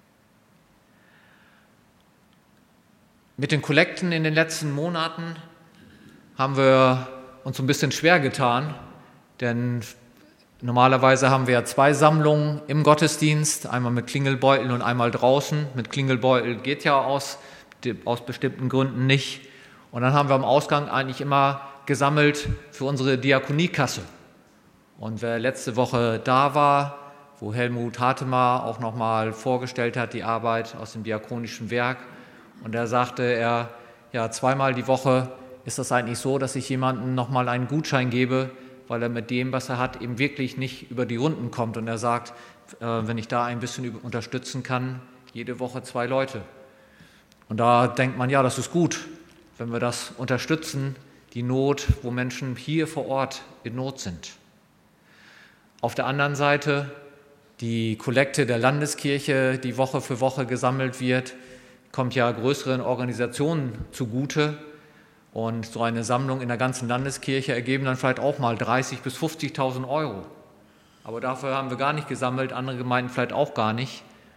B: Mit den Kollekten in den letzten Monaten haben wir uns ein bisschen schwer getan, denn normalerweise haben wir ja zwei Sammlungen im Gottesdienst, einmal mit Klingelbeuteln und einmal draußen. Mit Klingelbeutel geht ja aus, aus bestimmten Gründen nicht. Und dann haben wir am Ausgang eigentlich immer gesammelt für unsere Diakoniekasse. Und wer letzte Woche da war, wo Helmut Hartemar auch nochmal vorgestellt hat, die Arbeit aus dem diakonischen Werk. Und er sagte, er, ja, zweimal die Woche ist das eigentlich so, dass ich jemandem nochmal einen Gutschein gebe, weil er mit dem, was er hat, eben wirklich nicht über die Runden kommt. Und er sagt, äh, wenn ich da ein bisschen unterstützen kann, jede Woche zwei Leute. Und da denkt man, ja, das ist gut, wenn wir das unterstützen, die Not, wo Menschen hier vor Ort in Not sind. Auf der anderen Seite die Kollekte der Landeskirche, die Woche für Woche gesammelt wird, kommt ja größeren Organisationen zugute. Und so eine Sammlung in der ganzen Landeskirche ergeben dann vielleicht auch mal dreißigtausend bis fünfzigtausend Euro. Aber dafür haben wir gar nicht gesammelt, andere Gemeinden vielleicht auch gar nicht.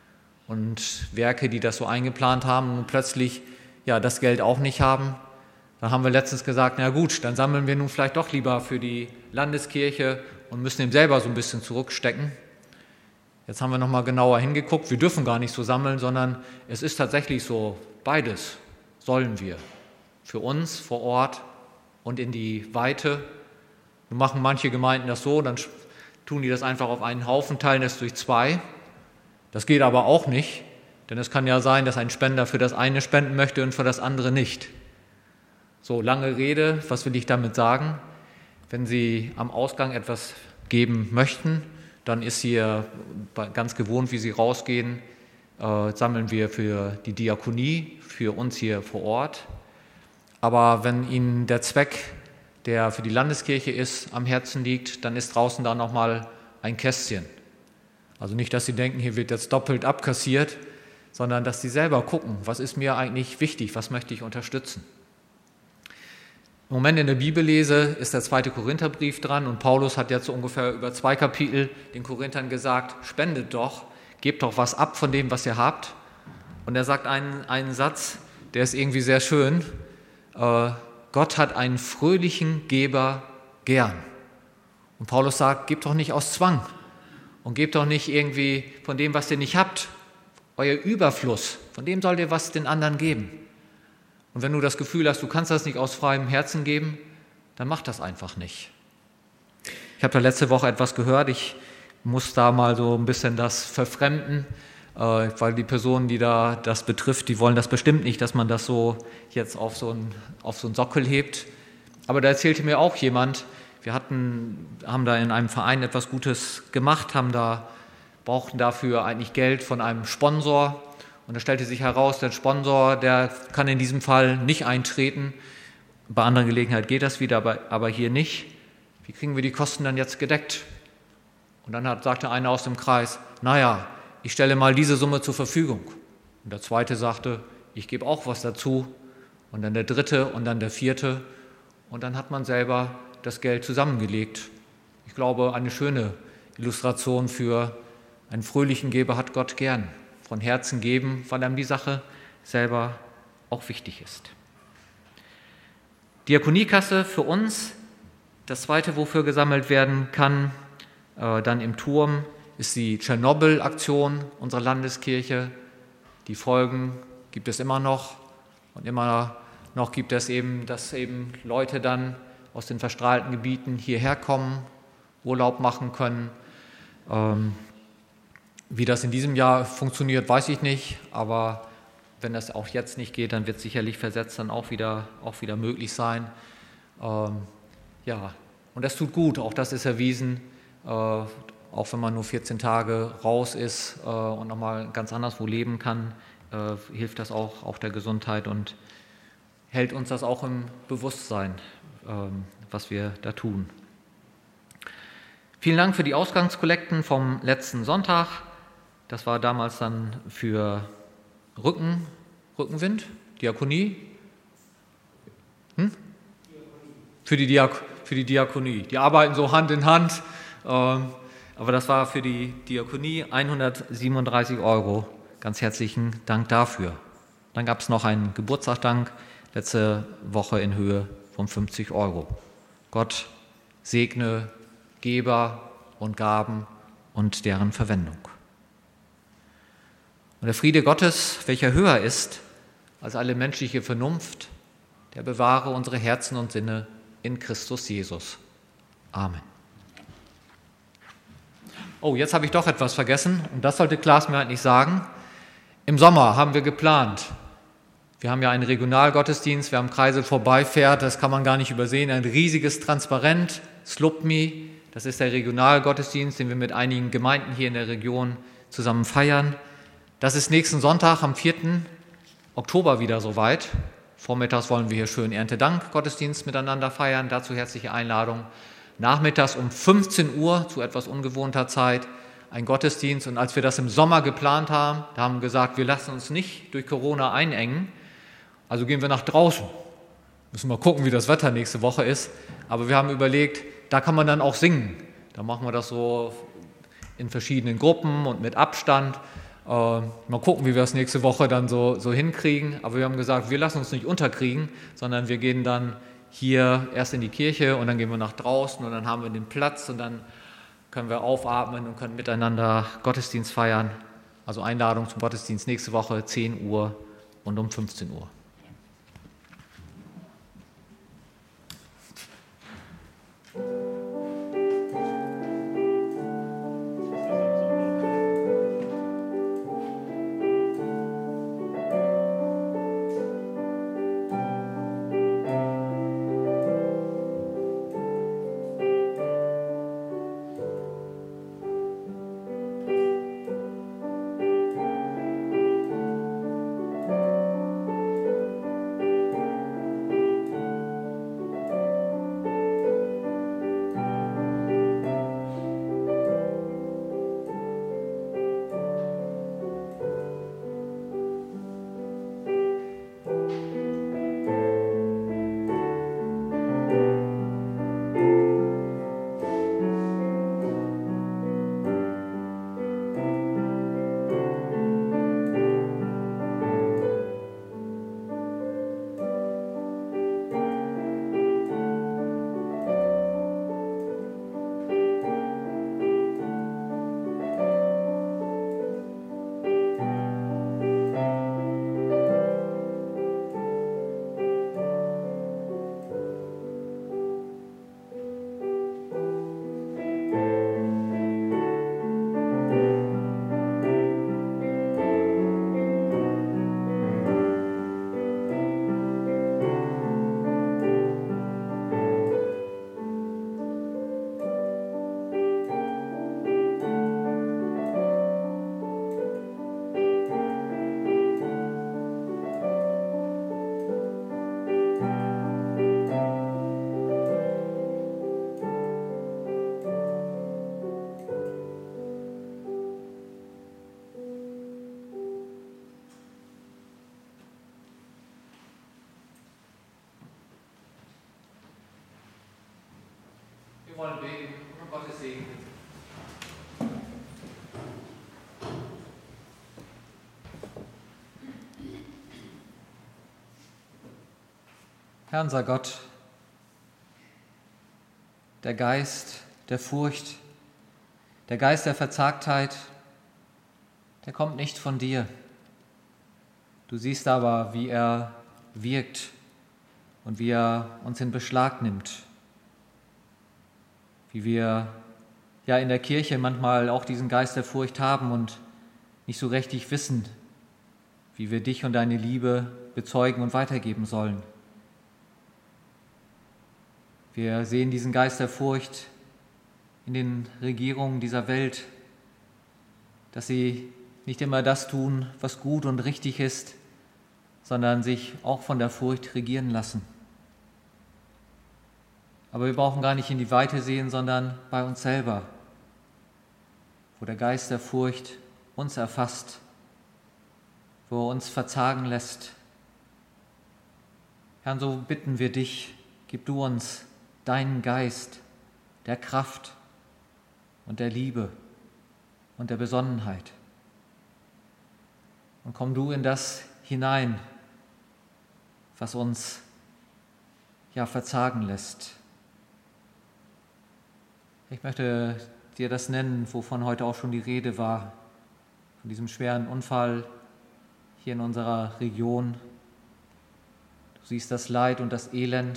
B: und Werke, die das so eingeplant haben und plötzlich ja das Geld auch nicht haben. Da haben wir letztens gesagt, na gut, dann sammeln wir nun vielleicht doch lieber für die Landeskirche und müssen ihm selber so ein bisschen zurückstecken. Jetzt haben wir nochmal genauer hingeguckt. Wir dürfen gar nicht so sammeln, sondern es ist tatsächlich so, beides sollen wir. Für uns vor Ort und in die Weite. Nun machen manche Gemeinden das so, dann tun die das einfach auf einen Haufen, teilen es durch zwei. Das geht aber auch nicht, denn es kann ja sein, dass ein Spender für das eine spenden möchte und für das andere nicht. So, lange Rede, was will ich damit sagen? Wenn Sie am Ausgang etwas geben möchten, dann ist hier ganz gewohnt, wie Sie rausgehen, äh, sammeln wir für die Diakonie, für uns hier vor Ort. Aber wenn Ihnen der Zweck, der für die Landeskirche ist, am Herzen liegt, dann ist draußen da nochmal ein Kästchen. Also nicht, dass Sie denken, hier wird jetzt doppelt abkassiert, sondern dass Sie selber gucken, was ist mir eigentlich wichtig, was möchte ich unterstützen. Im Moment in der Bibellese ist der zweite Korintherbrief dran und Paulus hat jetzt so ungefähr über zwei Kapitel den Korinthern gesagt, spendet doch, gebt doch was ab von dem, was ihr habt. Und er sagt einen, einen Satz, der ist irgendwie sehr schön, äh, Gott hat einen fröhlichen Geber gern. Und Paulus sagt, gebt doch nicht aus Zwang und gebt doch nicht irgendwie von dem, was ihr nicht habt, euer Überfluss, von dem sollt ihr was den anderen geben. Und wenn du das Gefühl hast, du kannst das nicht aus freiem Herzen geben, dann mach das einfach nicht. Ich habe da letzte Woche etwas gehört, ich muss da mal so ein bisschen das verfremden, äh, weil die Personen, die da das betrifft, die wollen das bestimmt nicht, dass man das so jetzt auf so einen, auf so einen Sockel hebt. Aber da erzählte mir auch jemand, wir hatten, haben da in einem Verein etwas Gutes gemacht, haben da, brauchten dafür eigentlich Geld von einem Sponsor. Und da stellte sich heraus, der Sponsor, der kann in diesem Fall nicht eintreten. Bei anderen Gelegenheiten geht das wieder, aber, aber hier nicht. Wie kriegen wir die Kosten dann jetzt gedeckt? Und dann hat, sagte einer aus dem Kreis, naja, ich stelle mal diese Summe zur Verfügung. Und der zweite sagte, ich gebe auch was dazu. Und dann der dritte und dann der vierte. Und dann hat man selber das Geld zusammengelegt. Ich glaube, eine schöne Illustration für einen fröhlichen Geber hat Gott gern. Von Herzen geben, weil einem die Sache selber auch wichtig ist. Diakoniekasse für uns, das zweite, wofür gesammelt werden kann, äh, dann im Turm, ist die Tschernobyl-Aktion unserer Landeskirche. Die Folgen gibt es immer noch und immer noch gibt es eben, dass eben Leute dann aus den verstrahlten Gebieten hierher kommen, Urlaub machen können. Ähm, Wie das in diesem Jahr funktioniert, weiß ich nicht, aber wenn das auch jetzt nicht geht, dann wird sicherlich versetzt dann auch wieder, auch wieder möglich sein. Ähm, ja, und das tut gut, auch das ist erwiesen, äh, auch wenn man nur vierzehn Tage raus ist äh, und nochmal ganz anderswo leben kann, äh, hilft das auch, auch der Gesundheit und hält uns das auch im Bewusstsein, äh, was wir da tun. Vielen Dank für die Ausgangskollekten vom letzten Sonntag. Das war damals dann für Rücken, Rückenwind, Diakonie. Hm? Für, die Diak- für die Diakonie. Die arbeiten so Hand in Hand. Ähm, aber das war für die Diakonie hundertsiebenunddreißig Euro. Ganz herzlichen Dank dafür. Dann gab es noch einen Geburtstagsdank letzte Woche in Höhe von fünfzig Euro. Gott segne Geber und Gaben und deren Verwendung. Und der Friede Gottes, welcher höher ist als alle menschliche Vernunft, der bewahre unsere Herzen und Sinne in Christus Jesus. Amen. Oh, jetzt habe ich doch etwas vergessen und das sollte Klaas mir eigentlich sagen. Im Sommer haben wir geplant. Wir haben ja einen Regionalgottesdienst, wer am Kreisel vorbeifährt, das kann man gar nicht übersehen, ein riesiges Transparent, Slupmi, das ist der Regionalgottesdienst, den wir mit einigen Gemeinden hier in der Region zusammen feiern. Das ist nächsten Sonntag am vierten Oktober wieder soweit. Vormittags wollen wir hier schön Erntedank-Gottesdienst miteinander feiern. Dazu herzliche Einladung. Nachmittags um fünfzehn Uhr, zu etwas ungewohnter Zeit, ein Gottesdienst. Und als wir das im Sommer geplant haben, da haben wir gesagt, wir lassen uns nicht durch Corona einengen. Also gehen wir nach draußen. Müssen mal gucken, wie das Wetter nächste Woche ist. Aber wir haben überlegt, da kann man dann auch singen. Da machen wir das so in verschiedenen Gruppen und mit Abstand. Äh, mal gucken, wie wir es nächste Woche dann so, so hinkriegen. Aber wir haben gesagt, wir lassen uns nicht unterkriegen, sondern wir gehen dann hier erst in die Kirche und dann gehen wir nach draußen und dann haben wir den Platz und dann können wir aufatmen und können miteinander Gottesdienst feiern. Also Einladung zum Gottesdienst nächste Woche, zehn Uhr und um fünfzehn Uhr. Wir wollen beten und um Gottes Segen bitten. Herr unser Gott, der Geist der Furcht, der Geist der Verzagtheit, der kommt nicht von dir. Du siehst aber, wie er wirkt und wie er uns in Beschlag nimmt. Wie wir ja in der Kirche manchmal auch diesen Geist der Furcht haben und nicht so richtig wissen, wie wir dich und deine Liebe bezeugen und weitergeben sollen. Wir sehen diesen Geist der Furcht in den Regierungen dieser Welt, dass sie nicht immer das tun, was gut und richtig ist, sondern sich auch von der Furcht regieren lassen. Aber wir brauchen gar nicht in die Weite sehen, sondern bei uns selber, wo der Geist der Furcht uns erfasst, wo er uns verzagen lässt. Herr, so bitten wir dich, gib du uns deinen Geist der Kraft und der Liebe und der Besonnenheit. Und komm du in das hinein, was uns ja verzagen lässt. Ich möchte dir das nennen, wovon heute auch schon die Rede war, von diesem schweren Unfall hier in unserer Region. Du siehst das Leid und das Elend,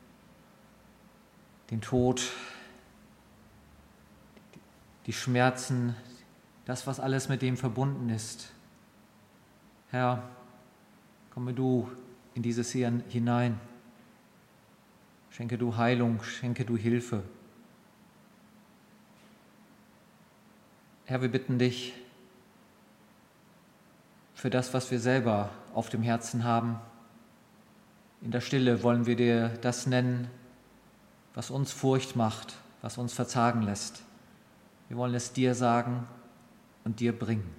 B: den Tod, die Schmerzen, das, was alles mit dem verbunden ist. Herr, komme du in dieses hier hinein. Schenke du Heilung, schenke du Hilfe. Herr, wir bitten dich für das, was wir selber auf dem Herzen haben. In der Stille wollen wir dir das nennen, was uns Furcht macht, was uns verzagen lässt. Wir wollen es dir sagen und dir bringen.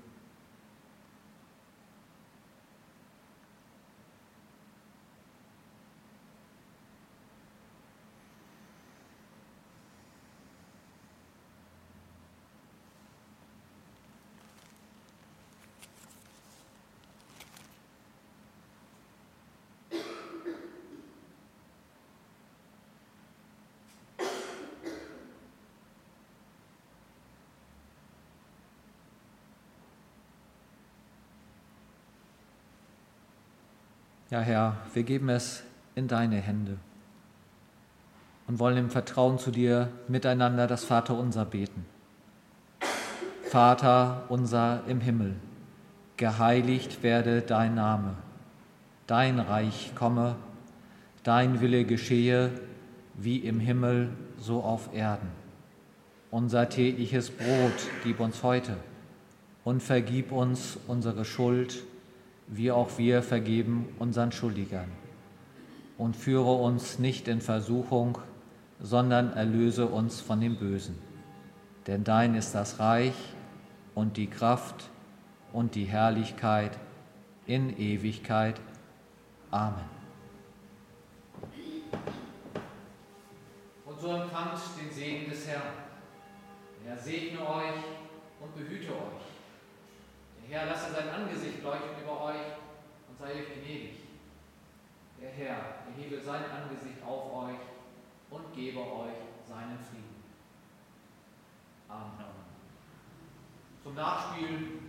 B: Ja, Herr, wir geben es in deine Hände und wollen im Vertrauen zu dir miteinander das Vaterunser beten. Vater unser im Himmel, geheiligt werde dein Name, dein Reich komme, dein Wille geschehe, wie im Himmel, so auf Erden. Unser tägliches Brot gib uns heute und vergib uns unsere Schuld, wie auch wir vergeben unseren Schuldigern. Und führe uns nicht in Versuchung, sondern erlöse uns von dem Bösen. Denn dein ist das Reich und die Kraft und die Herrlichkeit in Ewigkeit. Amen.
A: Und so empfangt den Segen des Herrn. Der Herr segne euch und behüte euch. Der Herr lasse sein Angesicht leuchten über euch und sei euch gnädig. Der Herr erhebe sein Angesicht auf euch und gebe euch seinen Frieden. Amen. Zum Nachspiel